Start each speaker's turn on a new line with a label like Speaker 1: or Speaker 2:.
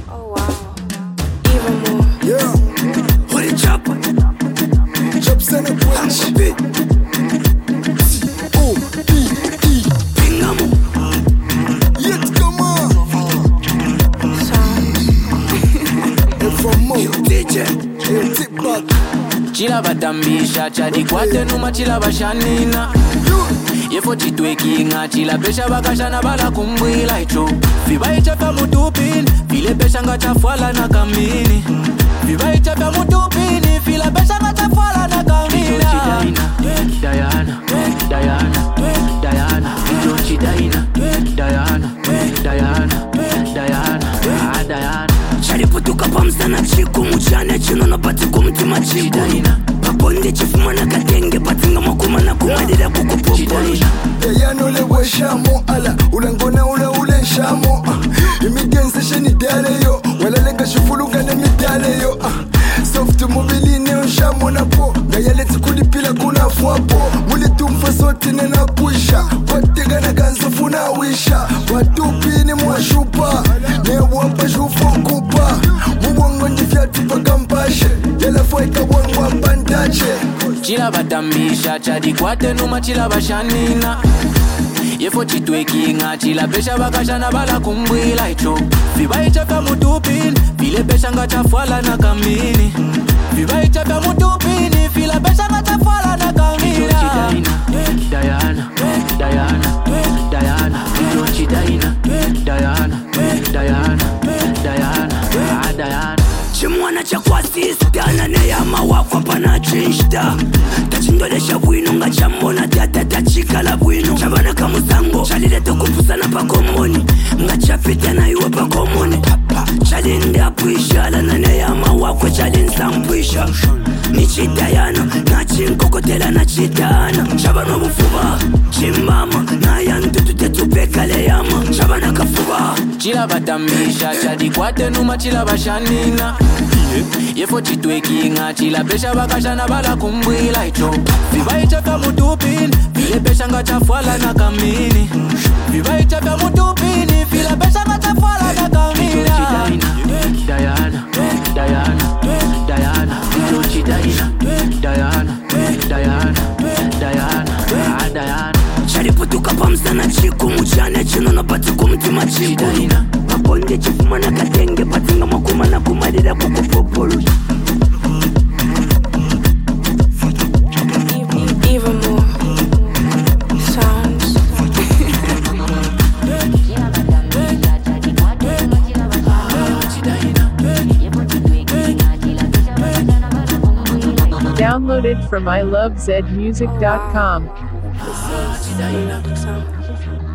Speaker 1: Oh wow. Even more.
Speaker 2: Yeah. What a chop. Chops and a punch. Pingamo. Yet come on.
Speaker 1: Sounds.
Speaker 2: And from Mo. DJ. Tip back.
Speaker 3: Chila batambisha chadi kwate numa chila bashanina Yefo chitwekinga chila pesha bakashana bala kumbwila icho Viva ichapa mutupini Vile pesha nga chafwala na kamini Viva ichapa mutupini Vile pesha nga chafwala na kamini Diana, Diana, Diana Icho Diana, Diana, Diana, Diana, Diana
Speaker 2: Chaliputuka pamsana chiku muchane chino na pati kumtima chiku Paponde chifuma na katenge patinga makuma na kumadira kukupopolo Diana ule weshamo ala ulangona ule shamo Imigense sheni dale yo walalenga shufuluka na midale yo Soft mobili neo shamo na po Gayaleti kulipila kuna fuapo Muli tumfa sote nena kuisha Watega na ganzo funa wisha Watupini mwashupa Newapa shufu kupa Mubongo njifyati paka mpashe Yela fweka wangwa bandache
Speaker 3: Chila batambisha chadi kwate numa chila bashanina Yefo chitwekinga chila pesha bakashana bala kumbwila icho Viva ichapa mutupini Vile pesha nga chafwala na kamini Viva ichapa mutupini Vile pesha nga chafwala na kamini Diana, Diana, Diana Icho Diana, Diana, Diana, Diana, Diana
Speaker 2: Chimwana cha kwa sistana Neyama wakwa pana chinshita Tachindolesha bwino nga chambona Tata tachikala bwino Chabana kamusango Chalileta kupusana pakomoni Nga chafita na iwe pakomoni Chalinda puishala na neyama wakwa chalinsampuisha Nichitayana na chinkokotela na chitana Chabana bufuba Chimbama na yantutu tetupekale yama Chabana kafuba
Speaker 3: Chila batambisha chadi kwate numa chila bashanina Yefo chitwekinga chila pesha bakashana bala kumbwila icho Viva ichapa mutupini Vile pesha nga chafwala na kamini Viva ichapa mutupini Vile pesha nga chafwala na kamini Diana, Diana, Diana Icho Diana, Diana, Diana, Diana, Diana
Speaker 2: Chaliputuka pamsana chiku muchane chino na pati kumtima chiku Paponde chifuma na katenge patinga makuma na kumadira kukupopolo
Speaker 1: Even more. Sounds.
Speaker 4: Downloaded from ilovezmusic.com.
Speaker 1: Sounds.